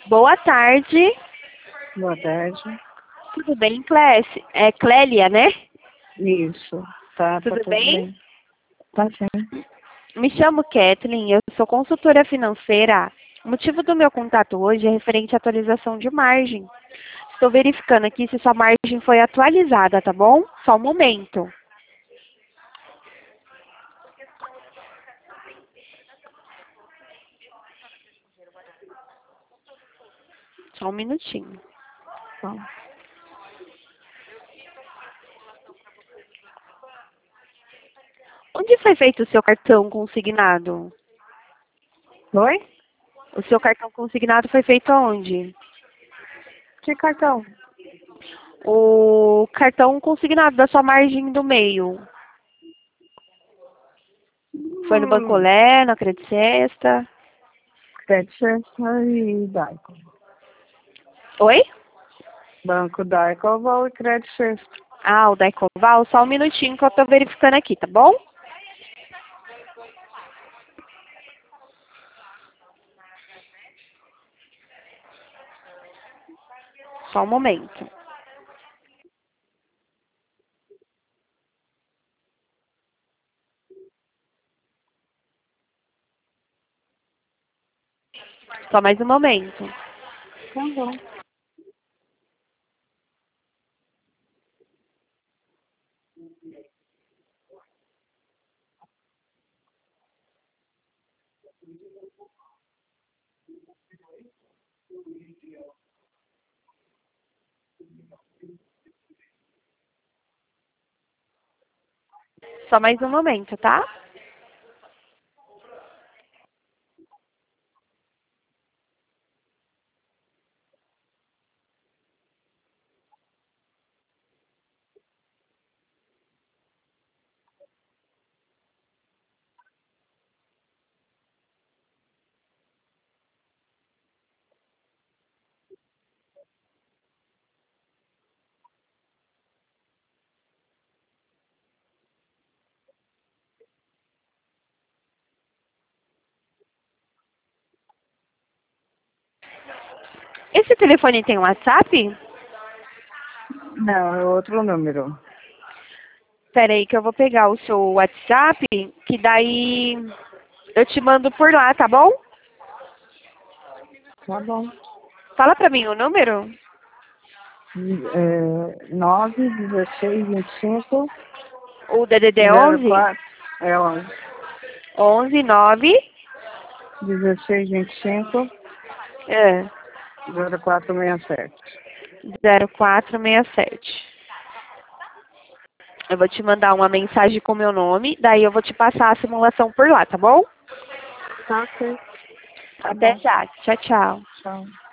Boa tarde. Boa tarde. Tudo bem, Clécia? É Clélia, né? Isso. Tá Tudo tudo bem? bem. Tá sim. Me chamo Kathleen, eu sou consultora financeira. O motivo do meu contato hoje é referente à atualização de margem. Estou verificando aqui se sua margem foi atualizada, tá bom? Só um momento. Só um minutinho. Tá. Onde foi feito o seu cartão consignado? Oi? O seu cartão consignado foi feito aonde? Que cartão? O cartão consignado da sua margem do meio. Foi no Bancolé, na Credit Sexta? Credicesta e Daico. Oi? Banco Daico e Credicesta. Ah, o da Ecoval, só um minutinho que eu tô verificando aqui, tá bom? Só um momento. Só mais um momento. Tá bom. Só mais um momento, tá? Esse telefone tem WhatsApp? Não, é outro número. Pera aí que eu vou pegar o seu WhatsApp, que daí eu te mando por lá, tá bom? Tá bom. Fala pra mim o número. 9, 16, 25, O DDD 11? 04. É 11. 11 9 16, 25, é, 0467. 0467. Eu vou te mandar uma mensagem com meu nome, daí eu vou te passar a simulação por lá, tá bom? Tá ok. Tá Até bom. já. Tchau, tchau. Tchau.